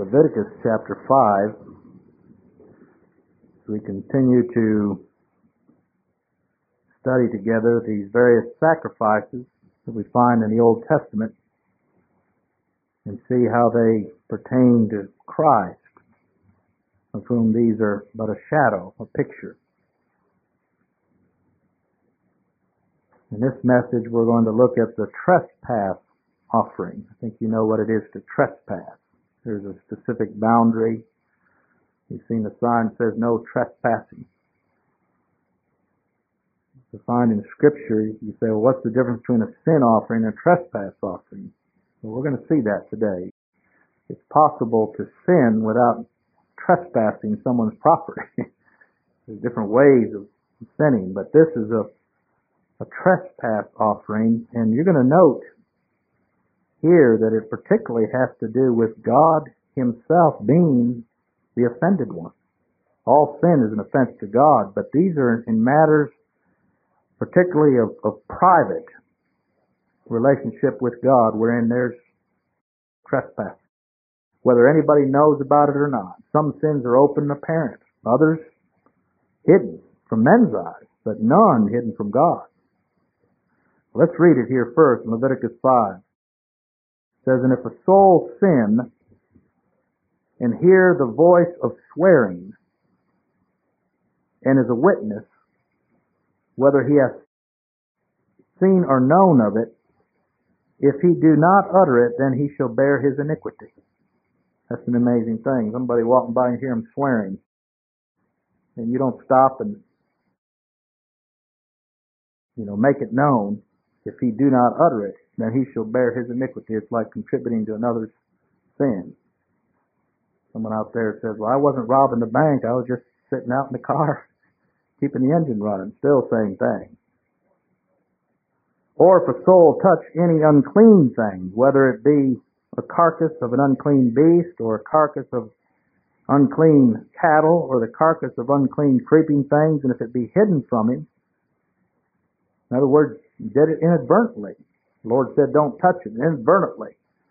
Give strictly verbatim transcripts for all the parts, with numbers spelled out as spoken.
Leviticus chapter five. We continue to study together these various sacrifices that we find in the Old Testament and see how they pertain to Christ, of whom these are but a shadow, a picture. In this message, we're going to look at the trespass offering. I think you know what it is to trespass. There's a specific boundary. You've seen the sign that says no trespassing. To find in Scripture, you say, well, what's the difference between a sin offering and a trespass offering? Well, we're going to see that today. It's possible to sin without trespassing someone's property. There's different ways of sinning, but this is a, a trespass offering, and you're going to note here that it particularly has to do with God Himself being the offended one. All sin is an offense to God, but these are in matters particularly of, of private relationship with God, wherein there's trespass, whether anybody knows about it or not. Some sins are open and apparent, others hidden from men's eyes, but none hidden from God. Let's read it here first in Leviticus five. It says, and if a soul sin and hear the voice of swearing and is a witness, whether he has seen or known of it, if he do not utter it, then he shall bear his iniquity. That's an amazing thing. Somebody walking by and hear him swearing, and you don't stop and you know make it known. If he do not utter it, then he shall bear his iniquity. It's like contributing to another's sin. Someone out there says, well, I wasn't robbing the bank. I was just sitting out in the car, keeping the engine running. Still same thing. Or if a soul touch any unclean thing, whether it be a carcass of an unclean beast, or a carcass of unclean cattle, or the carcass of unclean creeping things, and if it be hidden from him, in other words, he did it inadvertently. The Lord said, don't touch it inadvertently.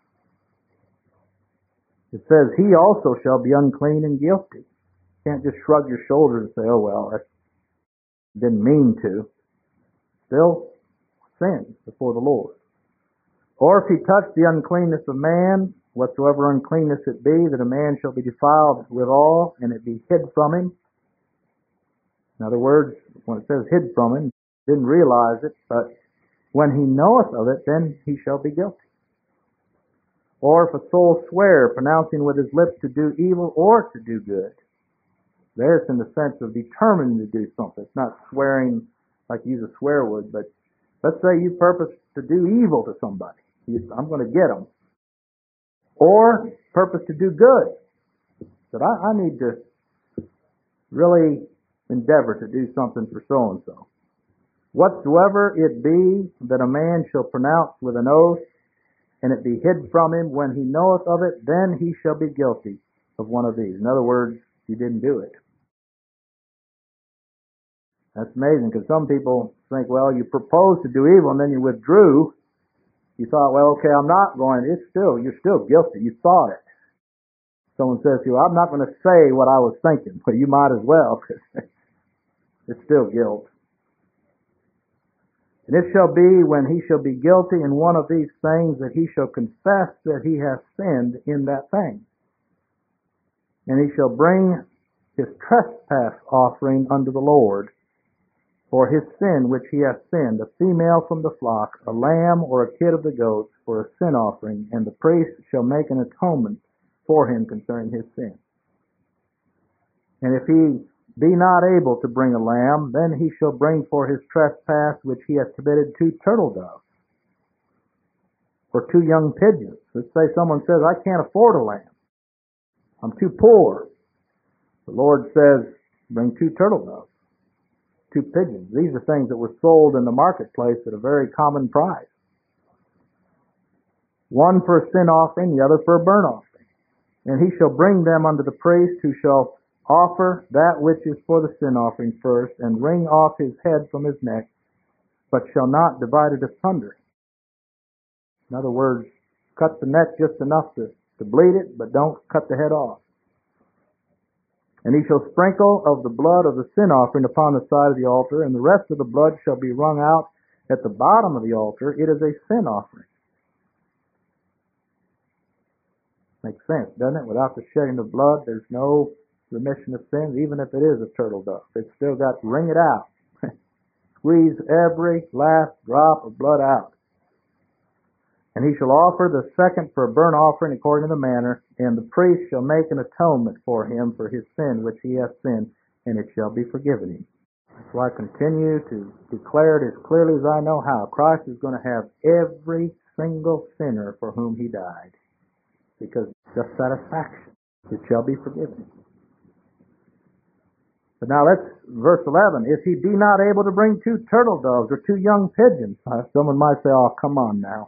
It says, he also shall be unclean and guilty. You can't just shrug your shoulders and say, oh, well, I didn't mean to. Still sin before the Lord. Or if he touch the uncleanness of man, whatsoever uncleanness it be, that a man shall be defiled withal, and it be hid from him. In other words, when it says hid from him, didn't realize it, but when he knoweth of it, then he shall be guilty. Or if a soul swear, pronouncing with his lips to do evil or to do good, there it's in the sense of determining to do something. It's not swearing like you use a swear word, but let's say you purpose to do evil to somebody. You, I'm going to get them. Or purpose to do good. That I, I need to really endeavor to do something for so-and-so. Whatsoever it be that a man shall pronounce with an oath, and it be hid from him, when he knoweth of it, then he shall be guilty of one of these. In other words, you didn't do it. That's amazing, because some people think, well, you proposed to do evil and then you withdrew. You thought, well, okay, I'm not going. It's still, you're still guilty. You thought it. Someone says to you, I'm not going to say what I was thinking. But you might as well, because it's still guilt. And it shall be, when he shall be guilty in one of these things, that he shall confess that he hath sinned in that thing. And he shall bring his trespass offering unto the Lord for his sin which he hath sinned, a female from the flock, a lamb or a kid of the goats, for a sin offering, and the priest shall make an atonement for him concerning his sin. And if he be not able to bring a lamb, then he shall bring for his trespass which he hath committed two turtle doves, or two young pigeons. Let's say someone says, I can't afford a lamb. I'm too poor. The Lord says, bring two turtle doves, two pigeons. These are things that were sold in the marketplace at a very common price. One for a sin offering, the other for a burnt offering. And he shall bring them unto the priest, who shall offer that which is for the sin offering first, and wring off his head from his neck, but shall not divide it asunder. In other words, cut the neck just enough to, to bleed it, but don't cut the head off. And he shall sprinkle of the blood of the sin offering upon the side of the altar, and the rest of the blood shall be wrung out at the bottom of the altar. It is a sin offering. Makes sense, doesn't it? Without the shedding of blood, there's no remission of sins, even if it is a turtle dove. It's still got to wring it out. Squeeze every last drop of blood out. And he shall offer the second for a burnt offering according to the manner, and the priest shall make an atonement for him for his sin which he hath sinned, and it shall be forgiven him. So I continue to declare it as clearly as I know how. Christ is going to have every single sinner for whom he died, because it's just satisfaction. It shall be forgiven. But now let's, verse eleven, if he be not able to bring two turtle doves or two young pigeons, uh, someone might say, oh, come on now.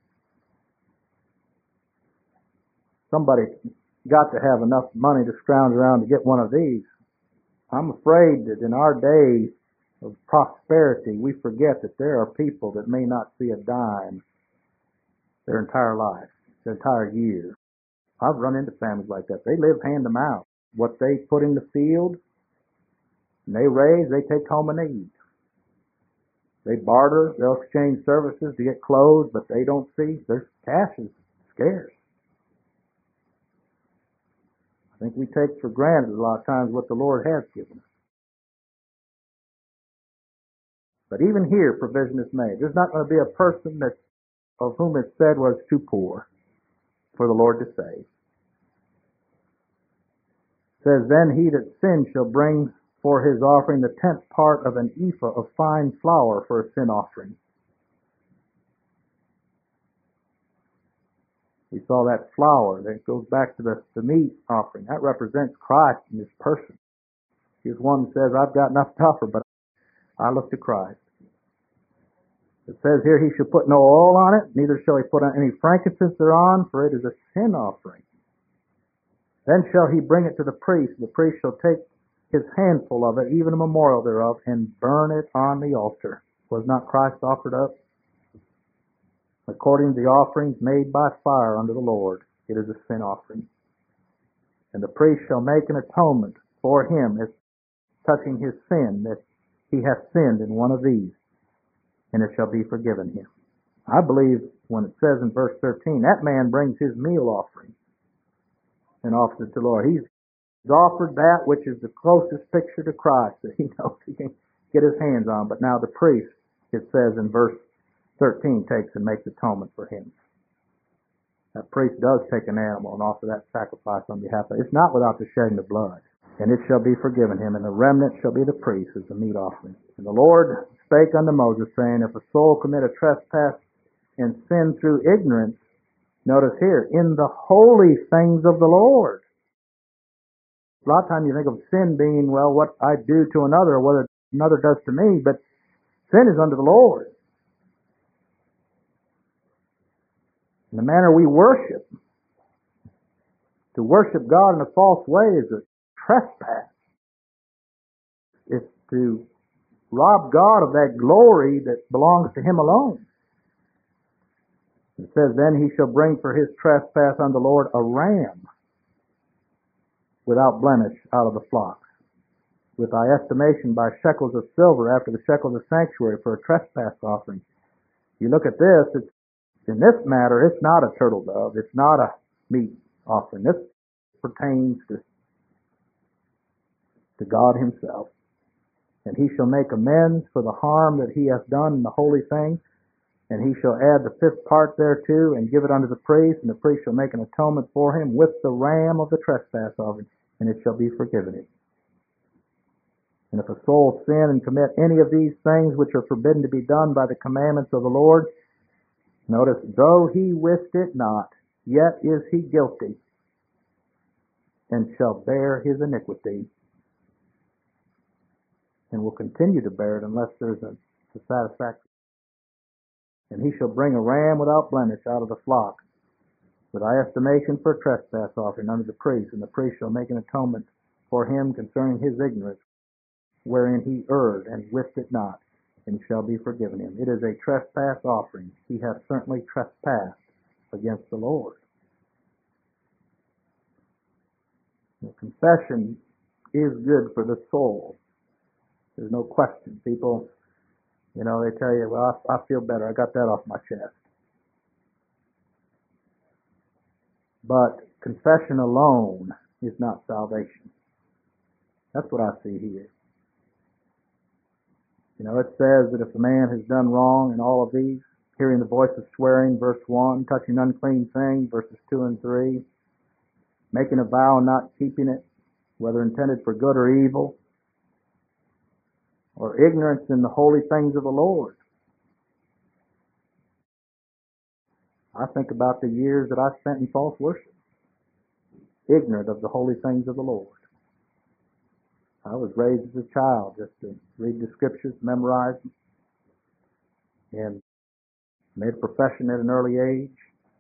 Somebody got to have enough money to scrounge around to get one of these. I'm afraid that in our days of prosperity, we forget that there are people that may not see a dime their entire life, their entire year. I've run into families like that. They live hand to mouth. What they put in the field, and they raise, they take home and they eat. They barter, they'll exchange services to get clothes, but they don't see, their cash is scarce. I think we take for granted a lot of times what the Lord has given us. But even here, provision is made. There's not going to be a person that of whom it said was too poor for the Lord to save. It says, then he that sinned shall bring for his offering the tenth part of an ephah of fine flour for a sin offering. We saw that flour that goes back to the, the meat offering. That represents Christ in his person. He's one that says, I've got enough to offer, but I look to Christ. It says here, he shall put no oil on it, neither shall he put on any frankincense thereon, for it is a sin offering. Then shall he bring it to the priest, and the priest shall take his handful of it, even a memorial thereof, and burn it on the altar. Was not Christ offered up? According to the offerings made by fire unto the Lord, it is a sin offering. And the priest shall make an atonement for him as touching his sin, that he hath sinned in one of these, and it shall be forgiven him. I believe when it says in verse thirteen, that man brings his meal offering and offers it to the Lord. He's offered that which is the closest picture to Christ that he knows he can get his hands on. But now the priest, it says in verse thirteen, takes and makes atonement for him. That priest does take an animal and offer that sacrifice on behalf of it. It's not without the shedding of blood. And it shall be forgiven him, and the remnant shall be the priest as the meat offering. And the Lord spake unto Moses, saying, if a soul commit a trespass and sin through ignorance, notice here, in the holy things of the Lord. A lot of times you think of sin being, well, what I do to another or what another does to me, but sin is unto the Lord. And the manner we worship, to worship God in a false way is a trespass. It's to rob God of that glory that belongs to him alone. It says, then he shall bring for his trespass unto the Lord a ram without blemish out of the flocks, with thy estimation by shekels of silver after the shekels of sanctuary for a trespass offering. You look at this, it's, in this matter, it's not a turtle dove, it's not a meat offering. This pertains to, to God himself. And he shall make amends for the harm that he hath done in the holy thing, and he shall add the fifth part thereto, and give it unto the priest, and the priest shall make an atonement for him with the ram of the trespass offering, and it shall be forgiven him. And if a soul sin and commit any of these things which are forbidden to be done by the commandments of the Lord, notice, though he wist it not, yet is he guilty, and shall bear his iniquity, and will continue to bear it unless there's a, a satisfaction. And he shall bring a ram without blemish out of the flock, with thy estimation for a trespass offering unto the priest, and the priest shall make an atonement for him concerning his ignorance, wherein he erred and wist it not, and shall be forgiven him. It is a trespass offering. He hath certainly trespassed against the Lord. Well, confession is good for the soul. There's no question. People, you know, they tell you, well, I, I feel better. I got that off my chest. But confession alone is not salvation. That's what I see here. You know, it says that if a man has done wrong in all of these, hearing the voice of swearing, verse one, touching unclean things, verses two and three, making a vow and not keeping it, whether intended for good or evil, or ignorance in the holy things of the Lord. I think about the years that I spent in false worship, ignorant of the holy things of the Lord. I was raised as a child just to read the scriptures, memorize them, and made a profession at an early age.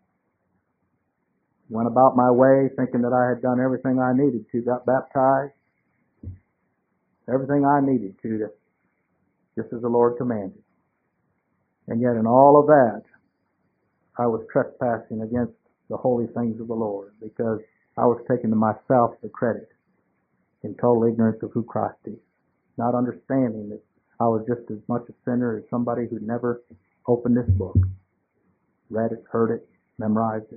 Went about my way thinking that I had done everything I needed to, got baptized, everything I needed to, to just as the Lord commanded. And yet in all of that, I was trespassing against the holy things of the Lord because I was taking to myself the credit in total ignorance of who Christ is, not understanding that I was just as much a sinner as somebody who'd never opened this book, read it, heard it, memorized it.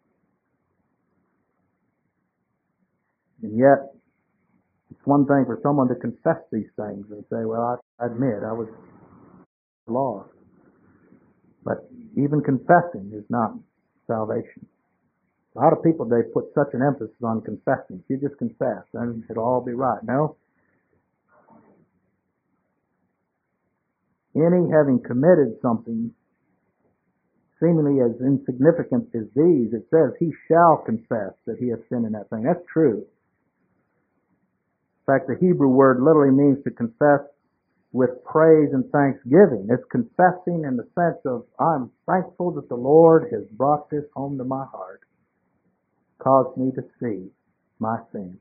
And yet, it's one thing for someone to confess these things and say, well, I admit I was lost. But even confessing is not salvation. A lot of people, they put such an emphasis on confessing. If you just confess, then it'll all be right. No. Any having committed something seemingly as insignificant as these, it says he shall confess that he has sinned in that thing. That's true. In fact, the Hebrew word literally means to confess with praise and thanksgiving. It's confessing in the sense of, I'm thankful that the Lord has brought this home to my heart, caused me to see my sin.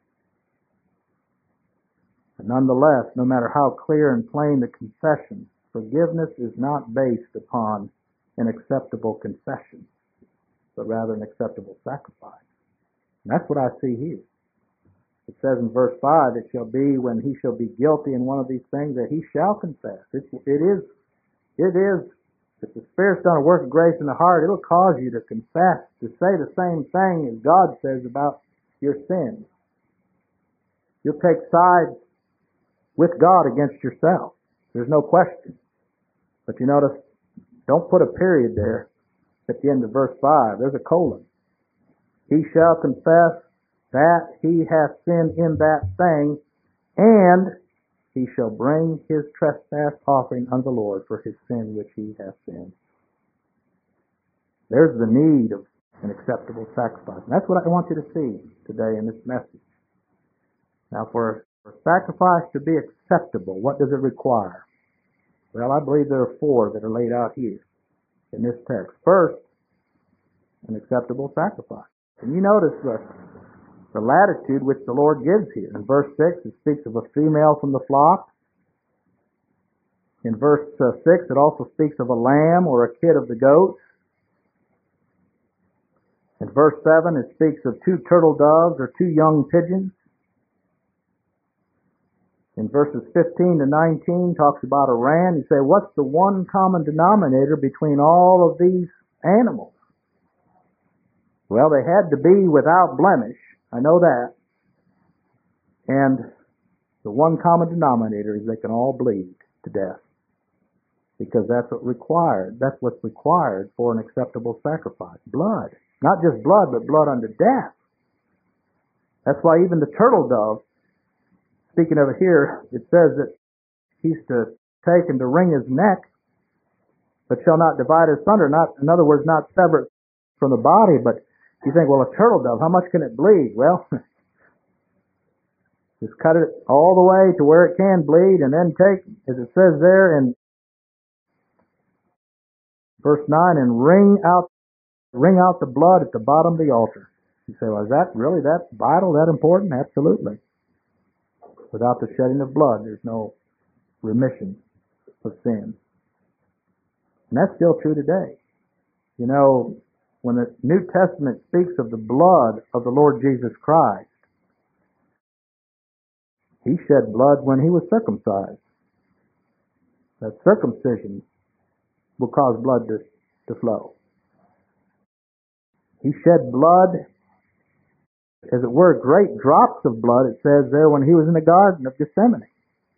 But nonetheless, no matter how clear and plain the confession, forgiveness is not based upon an acceptable confession, but rather an acceptable sacrifice. And that's what I see here. It says in verse five, it shall be when he shall be guilty in one of these things that he shall confess. It, it is, it is, if the Spirit's done a work of grace in the heart, it'll cause you to confess, to say the same thing as God says about your sins. You'll take sides with God against yourself. There's no question. But you notice, don't put a period there at the end of verse five. There's a colon. He shall confess that he hath sinned in that thing, and he shall bring his trespass offering unto the Lord for his sin which he hath sinned. There's the need of an acceptable sacrifice. And that's what I want you to see today in this message. Now, for a sacrifice to be acceptable, what does it require? Well, I believe there are four that are laid out here in this text. First, an acceptable sacrifice. And you notice the The latitude which the Lord gives here. In verse six, it speaks of a female from the flock. In verse uh, six, it also speaks of a lamb or a kid of the goats. In verse seven, it speaks of two turtle doves or two young pigeons. In verses fifteen to nineteen, talks about a ram. You say, what's the one common denominator between all of these animals? Well, they had to be without blemish. I know that. And the one common denominator is they can all bleed to death. Because that's what required. That's what's required for an acceptable sacrifice. Blood. Not just blood, but blood unto death. That's why even the turtle dove, speaking of it here, it says that he's to take and to wring his neck, but shall not divide asunder. Not, in other words, not sever it from the body, but you think, well, a turtle dove, how much can it bleed? Well, just cut it all the way to where it can bleed, and then take, as it says there in verse nine, and wring out, wring out the blood at the bottom of the altar. You say, well, is that really that vital, that important? Absolutely. Without the shedding of blood, there's no remission of sin. And that's still true today. You know, when the New Testament speaks of the blood of the Lord Jesus Christ, He shed blood when he was circumcised. That circumcision will cause blood to, to flow. He shed blood, as it were, great drops of blood, it says there, when he was in the Garden of Gethsemane.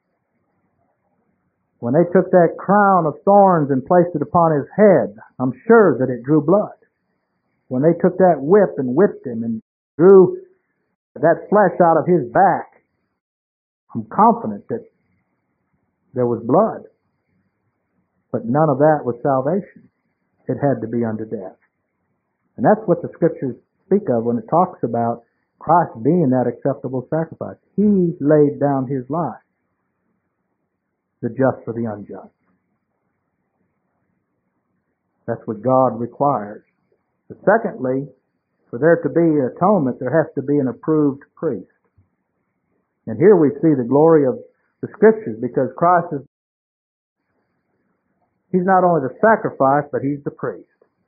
When they took that crown of thorns and placed it upon his head, I'm sure that it drew blood. When they took that whip and whipped him and drew that flesh out of his back, I'm confident that there was blood. But none of that was salvation. It had to be unto death. And that's what the Scriptures speak of when it talks about Christ being that acceptable sacrifice. He laid down his life, the just for the unjust. That's what God requires. But secondly, for there to be atonement, there has to be an approved priest. And here we see the glory of the Scriptures, because Christ is, he's not only the sacrifice, but he's the priest.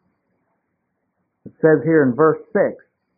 It says here in verse six,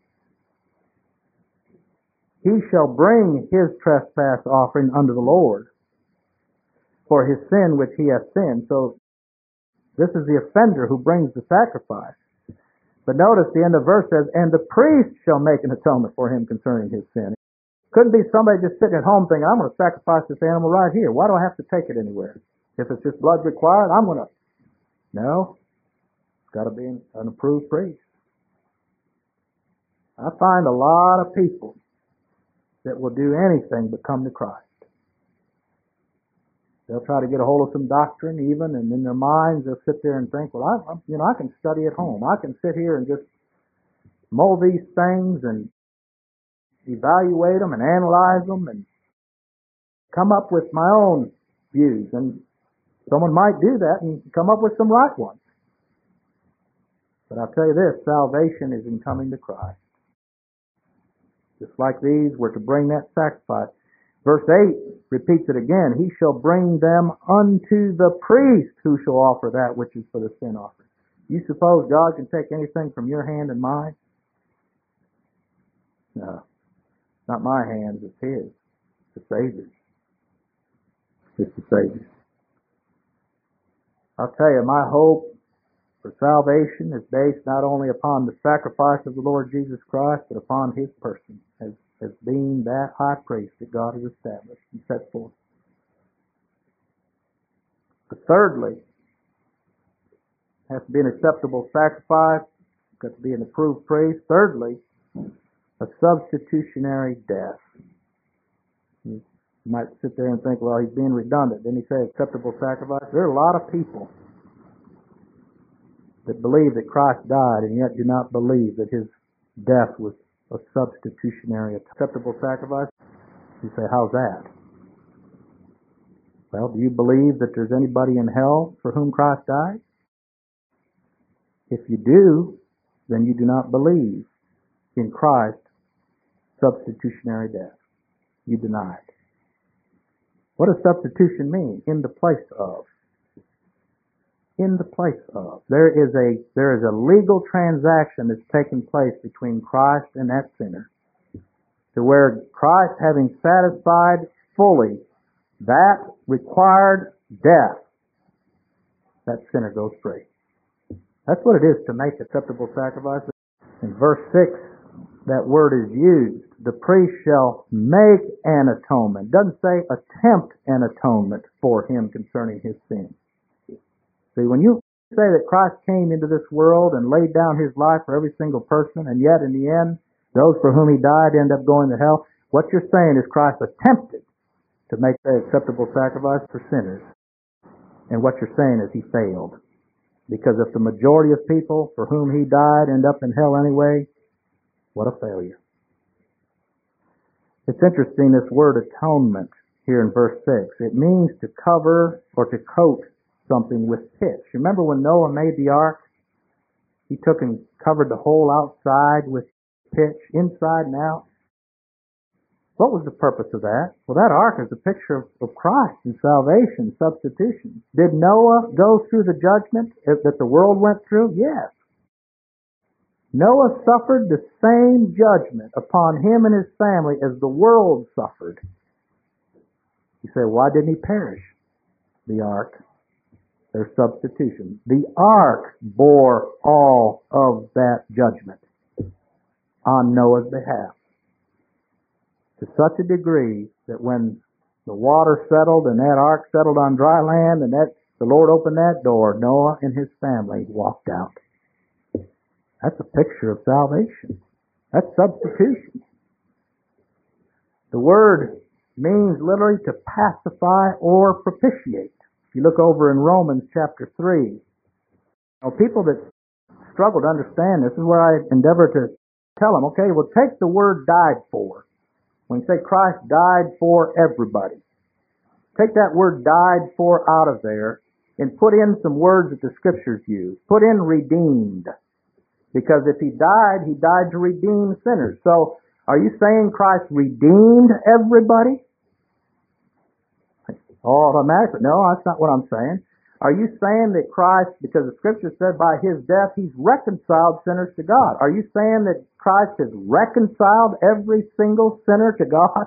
he shall bring his trespass offering unto the Lord for his sin which he hath sinned. So this is the offender who brings the sacrifice. But notice the end of the verse says, and the priest shall make an atonement for him concerning his sin. Couldn't be somebody just sitting at home thinking, I'm going to sacrifice this animal right here. Why do I have to take it anywhere? If it's just blood required, I'm going to. No. It's got to be an, an approved priest. I find a lot of people that will do anything but come to Christ. They'll try to get a hold of some doctrine even, and in their minds they'll sit there and think, well, I, I, you know, I can study at home. I can sit here and just mull these things and evaluate them and analyze them and come up with my own views. And someone might do that and come up with some right ones. But I'll tell you this, salvation is in coming to Christ. Just like these were to bring that sacrifice. Verse eight repeats it again. He shall bring them unto the priest who shall offer that which is for the sin offering. You suppose God can take anything from your hand and mine? No. Not my hands, it's his. The Savior's. It's the Savior's. I'll tell you, my hope for salvation is based not only upon the sacrifice of the Lord Jesus Christ, but upon his person as, as being that high priest that God has established and set forth. But thirdly, has to be an acceptable sacrifice, got to be an approved priest. Thirdly, a substitutionary death. You might sit there and think, well, he's being redundant. Didn't he say acceptable sacrifice? There are a lot of people that believe that Christ died and yet do not believe that his death was a substitutionary acceptable sacrifice. You say, how's that? Well, do you believe that there's anybody in hell for whom Christ died? If you do, then you do not believe in Christ's substitutionary death. You deny it. What does substitution mean? In the place of. In the place of. There is a there is a legal transaction that's taking place between Christ and that sinner, to where Christ, having satisfied fully that required death, that sinner goes free. That's what it is to make acceptable sacrifice. In verse six, that word is used. The priest shall make an atonement. It doesn't say attempt an atonement for him concerning his sin. See, when you say that Christ came into this world and laid down his life for every single person, and yet in the end, those for whom he died end up going to hell, what you're saying is Christ attempted to make that acceptable sacrifice for sinners. And what you're saying is he failed. Because if the majority of people for whom he died end up in hell anyway, what a failure. It's interesting, this word atonement here in verse six. It means to cover or to coat something with pitch. Remember when Noah made the ark? He took and covered the whole outside with pitch, inside and out. What was the purpose of that? Well, that ark is a picture of, of Christ and salvation, substitution. Did Noah go through the judgment that the world went through? Yes. Noah suffered the same judgment upon him and his family as the world suffered You say, why didn't he perish? The ark, their substitution. The ark bore all of that judgment on Noah's behalf to such a degree that when the water settled and that ark settled on dry land and that the Lord opened that door, Noah and his family walked out. That's a picture of salvation. That's substitution. The word means literally to pacify or propitiate. If you look over in Romans chapter three, now people that struggle to understand this, is where I endeavor to tell them, okay, well, take the word died for. When you say Christ died for everybody, take that word died for out of there and put in some words that the Scriptures use. Put in redeemed. Because if he died, he died to redeem sinners. So, are you saying Christ redeemed everybody? Automatically. No, that's not what I'm saying. Are you saying that Christ, because the Scripture said by his death he's reconciled sinners to God? Are you saying that Christ has reconciled every single sinner to God?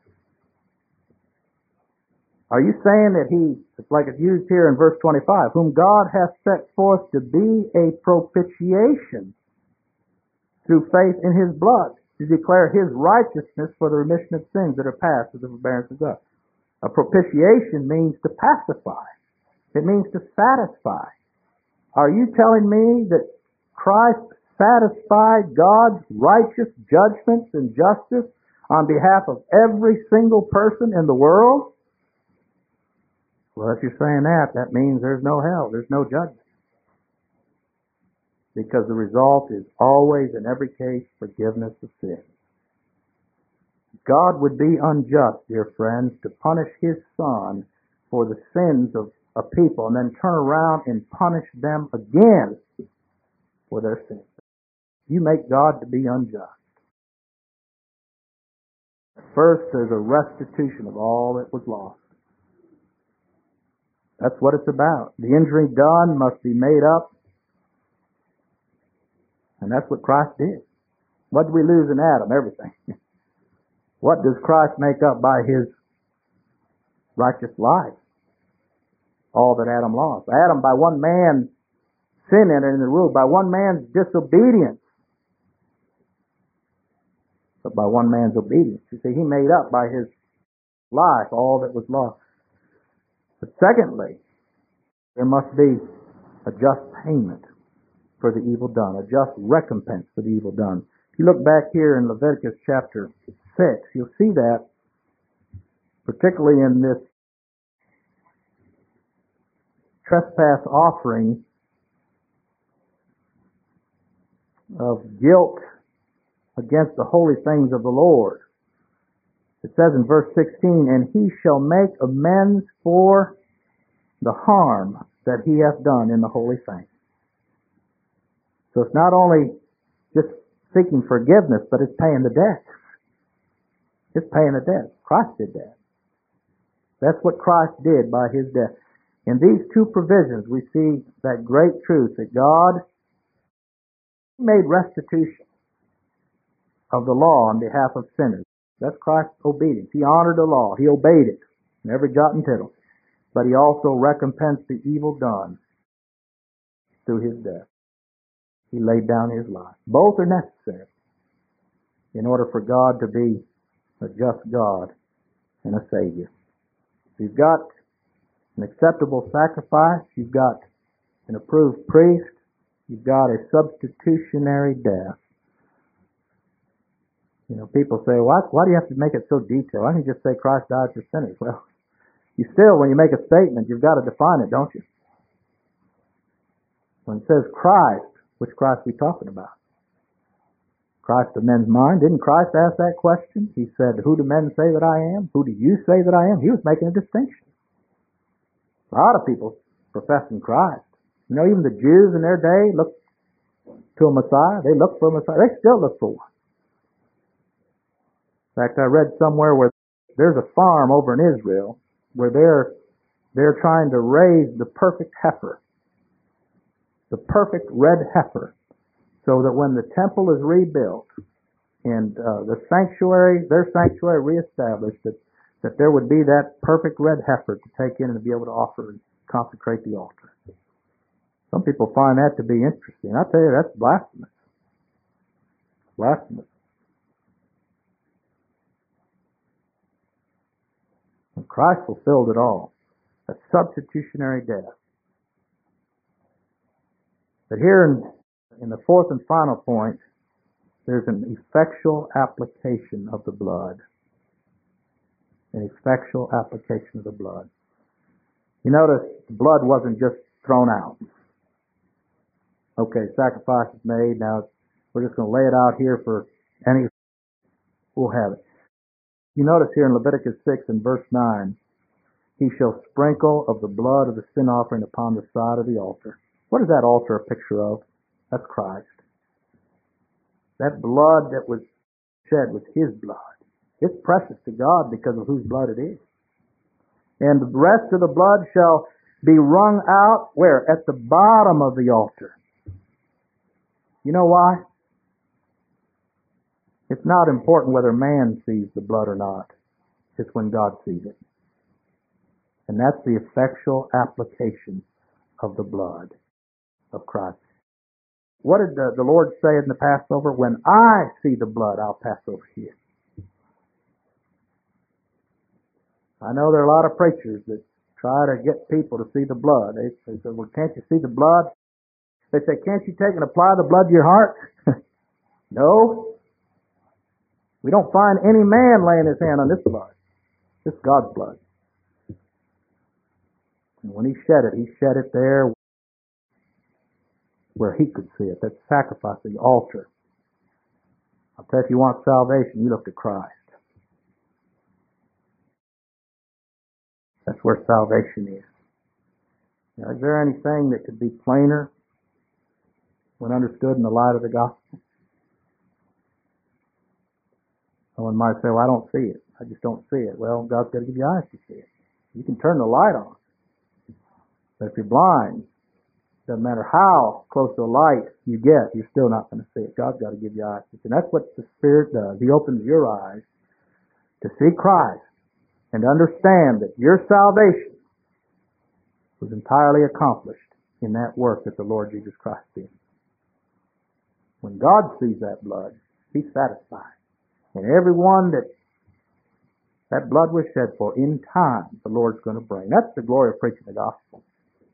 Are you saying that he, it's like it's used here in verse twenty-five, whom God hath set forth to be a propitiation through faith in his blood, to declare his righteousness for the remission of sins that are past with the forbearance of God? A propitiation means to pacify. It means to satisfy. Are you telling me that Christ satisfied God's righteous judgments and justice on behalf of every single person in the world? Well, if you're saying that, that means there's no hell, there's no judgment. Because the result is always, in every case, forgiveness of sin. God would be unjust, dear friends, to punish his Son for the sins of a people and then turn around and punish them again for their sins. You make God to be unjust. First, there's a restitution of all that was lost. That's what it's about. The injury done must be made up. And that's what Christ did. What did we lose in Adam? Everything. What does Christ make up by his righteous life? All that Adam lost. Adam, by one man's sin entered in the world, by one man's disobedience. But by one man's obedience. You see, he made up by his life all that was lost. But secondly, there must be a just payment for the evil done, a just recompense for the evil done. If you look back here in Leviticus chapter six, you'll see that, particularly in this trespass offering of guilt against the holy things of the Lord. It says in verse sixteen, and he shall make amends for the harm that he hath done in the holy thing. So it's not only just seeking forgiveness, but it's paying the debt. It's paying the debt. Christ did that. That's what Christ did by his death. In these two provisions, we see that great truth that God made restitution of the law on behalf of sinners. That's Christ's obedience. He honored the law. He obeyed it in every jot and tittle. But he also recompensed the evil done through his death. He laid down his life. Both are necessary in order for God to be a just God and a Savior. You've got an acceptable sacrifice. You've got an approved priest. You've got a substitutionary death. You know, people say, why, why do you have to make it so detailed? Why don't you just say Christ died for sinners? Well, you still, when you make a statement, you've got to define it, don't you? When it says Christ, which Christ are we talking about? Christ of men's mind. Didn't Christ ask that question? He said, who do men say that I am? Who do you say that I am? He was making a distinction. A lot of people professing Christ. You know, even the Jews in their day looked to a Messiah. They looked for a Messiah. They still look for one. In fact, I read somewhere where there's a farm over in Israel where they're they're trying to raise the perfect heifer, the perfect red heifer, so that when the temple is rebuilt and uh, the sanctuary, their sanctuary reestablished, that that there would be that perfect red heifer to take in and to be able to offer and consecrate the altar. Some people find that to be interesting. I tell you, that's blasphemous. Blasphemous. And Christ fulfilled it all. A substitutionary death. But here in, in the fourth and final point, there's an effectual application of the blood. An effectual application of the blood. You notice the blood wasn't just thrown out. Okay, sacrifice is made. Now we're just going to lay it out here for any. We'll have it. You notice here in Leviticus six and verse nine, he shall sprinkle of the blood of the sin offering upon the side of the altar. What is that altar a picture of? That's Christ. That blood that was shed was his blood. It's precious to God because of whose blood it is. And the rest of the blood shall be wrung out, where? At the bottom of the altar. You know why? It's not important whether man sees the blood or not. It's when God sees it. And that's the effectual application of the blood of Christ. What did the, the Lord say in the Passover? When I see the blood, I'll pass over here. I know there are a lot of preachers that try to get people to see the blood. They, they say, well, can't you see the blood? They say, can't you take and apply the blood to your heart? No. We don't find any man laying his hand on this blood. It's God's blood. And when he shed it, he shed it there where he could see it. That's sacrifice, the altar. I'll tell you, if you want salvation, you look to Christ. That's where salvation is. Now, is there anything that could be plainer when understood in the light of the gospel? Someone might say, well, I don't see it. I just don't see it. Well, God's got to give you eyes to see it. You can turn the light on. But if you're blind, doesn't matter how close to the light you get, you're still not going to see it. God's got to give you eyes to see it. And that's what the Spirit does. He opens your eyes to see Christ and to understand that your salvation was entirely accomplished in that work that the Lord Jesus Christ did. When God sees that blood, he's satisfied. And everyone that that blood was shed for, in time, the Lord's going to bring. That's the glory of preaching the gospel.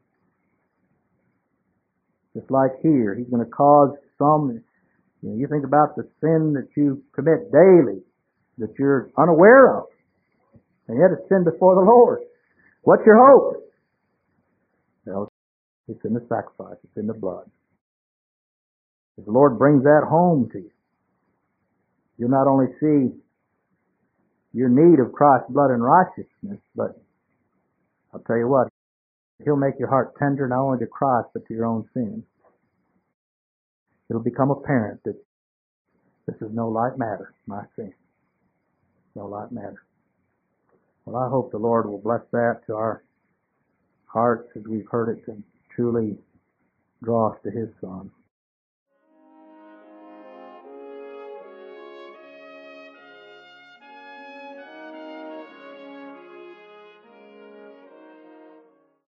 Just like here, he's going to cause some, you know, you think about the sin that you commit daily, that you're unaware of, and yet it's sin before the Lord. What's your hope? Well, it's in the sacrifice. It's in the blood. If the Lord brings that home to you, you'll not only see your need of Christ's blood and righteousness, but I'll tell you what, he'll make your heart tender not only to Christ, but to your own sins. It'll become apparent that this is no light matter, my sin. No light matter. Well, I hope the Lord will bless that to our hearts as we've heard it and truly draw us to his Son.